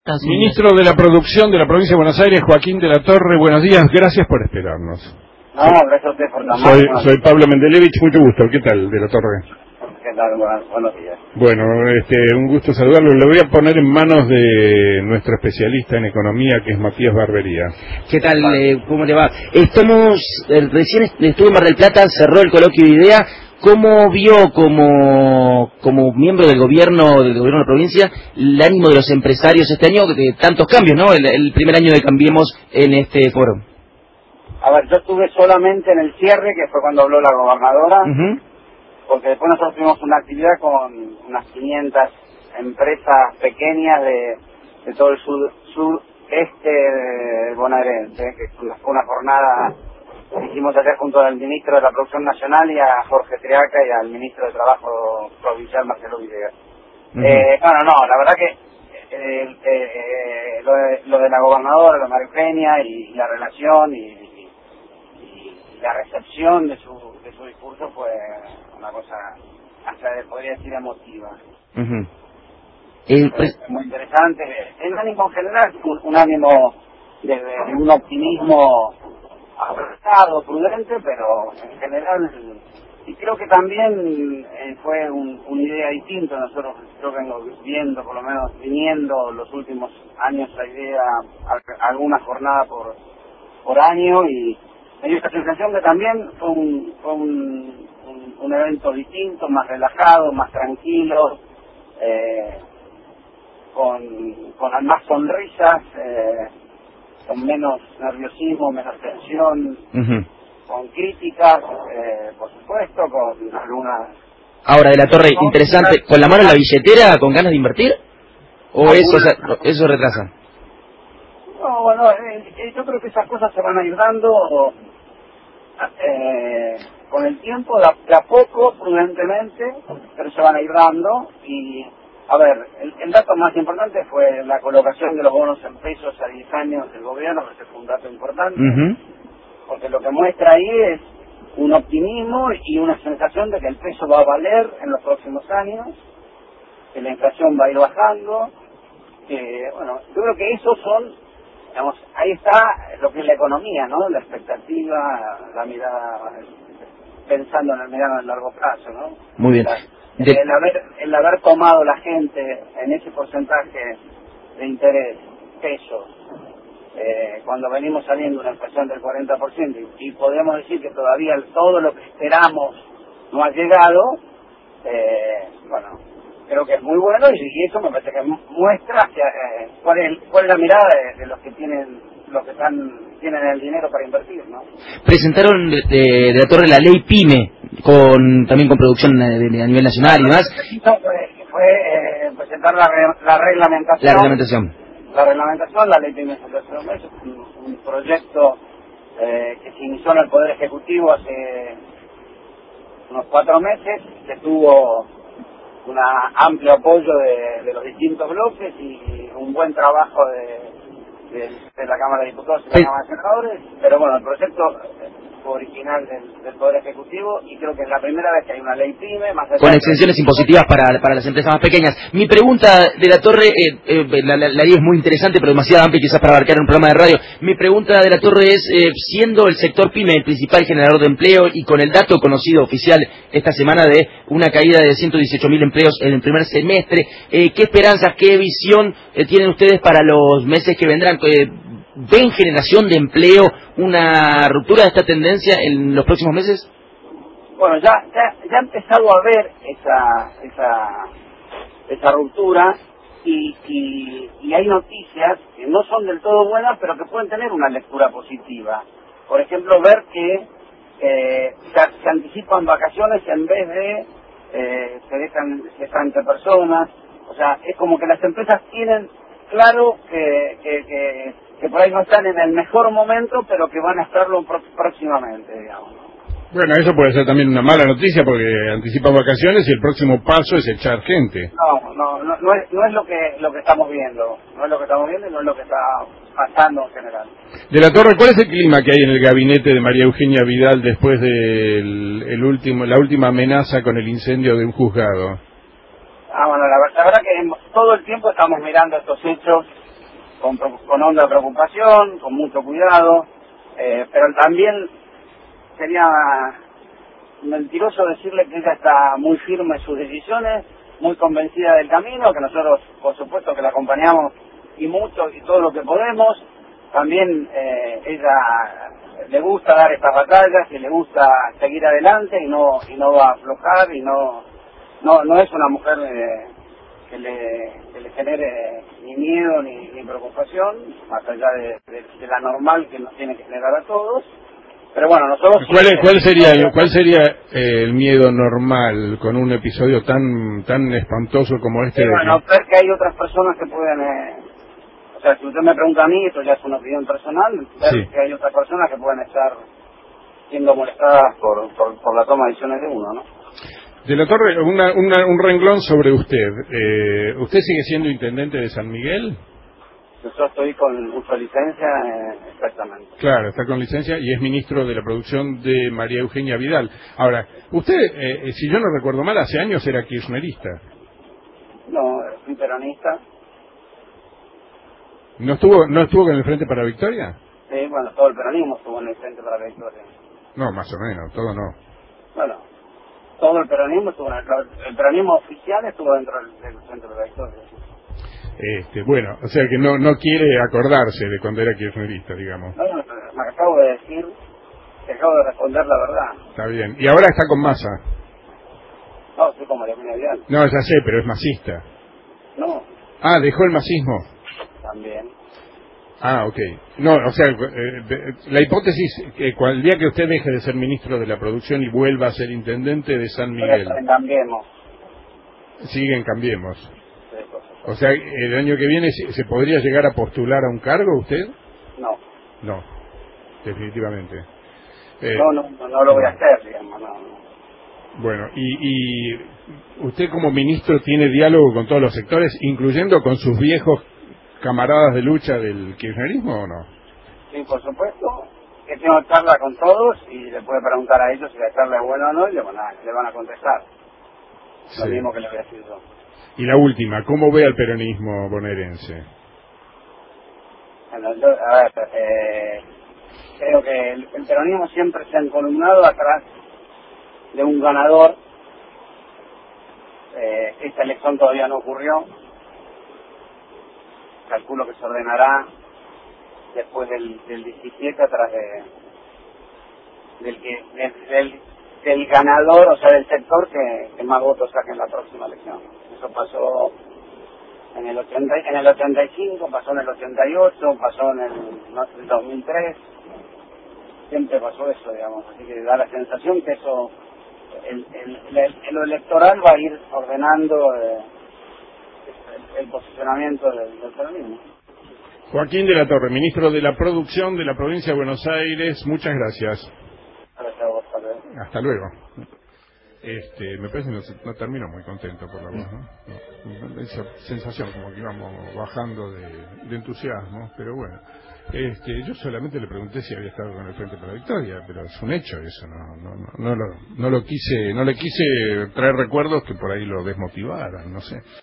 Ministro de la Producción de la Provincia de Buenos Aires, Joaquín de la Torre, buenos días, gracias por esperarnos. No, gracias a usted por llamar. Soy Pablo Mendelevich, mucho gusto. ¿Qué tal, de la Torre? ¿Qué tal? Buenos días. Bueno, un gusto saludarlo. Le voy a poner en manos de nuestro especialista en economía, que es Matías Barbería. ¿Qué tal? ¿Cómo le va? Recién estuve en Mar del Plata, cerró el coloquio de IDEA. ¿Cómo vio como miembro del gobierno de la provincia el ánimo de los empresarios este año, de tantos cambios, ¿no? El primer año de Cambiemos en este foro. A ver, yo estuve solamente en el cierre, que fue cuando habló la gobernadora, porque después nosotros tuvimos una actividad con unas 500 empresas pequeñas de todo el sudeste bonaerense, que fue una jornada que hicimos ayer junto al ministro de la Producción Nacional y a Jorge Triaca y al ministro de Trabajo provincial Marcelo Villegas. No, la verdad que lo de la gobernadora, lo de María Eugenia y la relación y la recepción de su discurso fue una cosa, hasta podría decir, emotiva. Muy interesante. El ánimo en general, un ánimo de un optimismo acertado, prudente, pero en general, y creo que también fue una idea distinta. Nosotros, yo vengo viendo, por lo menos viniendo los últimos años, la idea, alguna jornada por año, y me dio esta sensación que también fue un evento distinto, más relajado, más tranquilo, con más sonrisas, con menos nerviosismo, menos tensión, con críticas, por supuesto, con algunas... Ahora, de la Torre, interesante, ¿con la mano en la billetera, con ganas de invertir? ¿O eso retrasa? No, bueno, yo creo que esas cosas se van a ir dando con el tiempo, de a poco, prudentemente, pero se van a ir dando. Y, a ver, el dato más importante fue la colocación de los bonos en pesos a 10 años del gobierno, que fue un dato importante, porque lo que muestra ahí es un optimismo y una sensación de que el peso va a valer en los próximos años, que la inflación va a ir bajando, bueno, yo creo que esos son, digamos, ahí está lo que es la economía, ¿no? La expectativa, la mirada, pensando en el mediano y el largo plazo, ¿no? Muy bien. El haber tomado la gente en ese porcentaje de interés, pesos, cuando venimos saliendo una inflación del 40%, y podemos decir que todavía todo lo que esperamos no ha llegado, bueno, creo que es muy bueno, y eso me parece que muestra cuál es la mirada de los que tienen el dinero para invertir, ¿no? Presentaron de la Torre la ley PYME, también con producción a nivel nacional y demás. Fue presentar la reglamentación. La reglamentación, la ley PYME es un proyecto que se inició en el Poder Ejecutivo hace unos 4 meses, que tuvo un amplio apoyo de los distintos bloques y un buen trabajo de la Cámara de Diputados y la Cámara de Senadores, pero bueno, el proyecto original del Poder Ejecutivo, y creo que es la primera vez que hay una ley PYME, más con exenciones impositivas para las empresas más pequeñas. Mi pregunta de la Torre, la ley es muy interesante, pero demasiado amplia quizás para abarcar en un programa de radio. Mi pregunta de la Torre es, siendo el sector PYME el principal generador de empleo, y con el dato conocido oficial esta semana de una caída de 118.000 empleos en el primer semestre, ¿qué esperanzas, qué visión tienen ustedes para los meses que vendrán? ¿Ven generación de empleo, una ruptura de esta tendencia en los próximos meses? Bueno, ya ha empezado a haber esa ruptura, y hay noticias que no son del todo buenas, pero que pueden tener una lectura positiva. Por ejemplo, ver que se anticipan vacaciones en vez de se dejan entre personas. O sea, es como que las empresas tienen claro que por ahí no están en el mejor momento, pero que van a estarlo próximamente, digamos. Bueno, eso puede ser también una mala noticia, porque anticipan vacaciones y el próximo paso es echar gente. No es lo que estamos viendo. No es lo que estamos viendo y no es lo que está pasando en general. De la Torre, ¿cuál es el clima que hay en el gabinete de María Eugenia Vidal después de la última amenaza con el incendio de un juzgado? Bueno, la verdad que todo el tiempo estamos mirando estos hechos con honda preocupación, con mucho cuidado, pero también sería mentiroso decirle que ella está muy firme en sus decisiones, muy convencida del camino, que nosotros por supuesto que la acompañamos y mucho y todo lo que podemos. También ella le gusta dar estas batallas y le gusta seguir adelante y no va a aflojar y no es una mujer que le genere ni miedo ni preocupación, más allá de la normal que nos tiene que generar a todos. Pero bueno, nosotros... ¿Cuál sería el miedo normal con un episodio tan espantoso como este? Bueno, ver que hay otras personas que pueden... o sea, si usted me pregunta a mí, esto ya es una opinión personal, ver que hay otras personas que pueden estar siendo molestadas por la toma de decisiones de uno, ¿no? De la Torre, un renglón sobre usted. ¿Usted sigue siendo intendente de San Miguel? Yo estoy con uso de licencia, exactamente. Claro, está con licencia y es ministro de la producción de María Eugenia Vidal. Ahora, usted, si yo no recuerdo mal, hace años era kirchnerista. No, soy peronista. ¿No estuvo con el Frente para la Victoria? Sí, bueno, todo el peronismo estuvo en el Frente para la Victoria. No, más o menos, todo no. Bueno, todo el peronismo estuvo el peronismo oficial estuvo dentro del Frente para la Victoria. Bueno, o sea que no quiere acordarse de cuando era kirchnerista, digamos. No, me acabo de decir, que acabo de responder la verdad. Está bien. ¿Y ahora está con Massa? No, soy como María Eugenia Vidal. No, ya sé, pero es masista. No. Ah, dejó el masismo. También. Ah, ok. No, o sea, la hipótesis que el día que usted deje de ser ministro de la producción y vuelva a ser intendente de San Miguel. Cambiemos. Siguen Cambiemos. O sea, el año que viene se podría llegar a postular a un cargo usted. No. No, definitivamente. No lo voy a hacer, digamos, no. Bueno, y usted como ministro tiene diálogo con todos los sectores, incluyendo con sus viejos camaradas de lucha del kirchnerismo, ¿o no? Sí, por supuesto, que tengo charla con todos y le puede preguntar a ellos si la charla es buena o no y le van a contestar. Sí. Lo mismo que le voy a decir yo. Y la última, ¿cómo ve al peronismo bonaerense? Bueno, creo que el peronismo siempre se ha encolumnado atrás de un ganador. Esta elección todavía no ocurrió. Calculo que se ordenará después del 17 atrás del ganador, o sea, del sector que más votos saque en la próxima elección. Eso pasó en el 85, pasó en el 88, pasó en el 2003. Siempre pasó eso, digamos. Así que da la sensación que eso, lo electoral va a ir ordenando el posicionamiento del peronismo. Joaquín de la Torre, ministro de la Producción de la Provincia de Buenos Aires, muchas gracias. Gracias a vos, hasta luego. Me parece que no termino muy contento por la voz, ¿no? Esa sensación como que íbamos bajando de entusiasmo, pero bueno. Yo solamente le pregunté si había estado con el Frente para la Victoria, pero es un hecho eso, no le quise traer recuerdos que por ahí lo desmotivaran, no sé.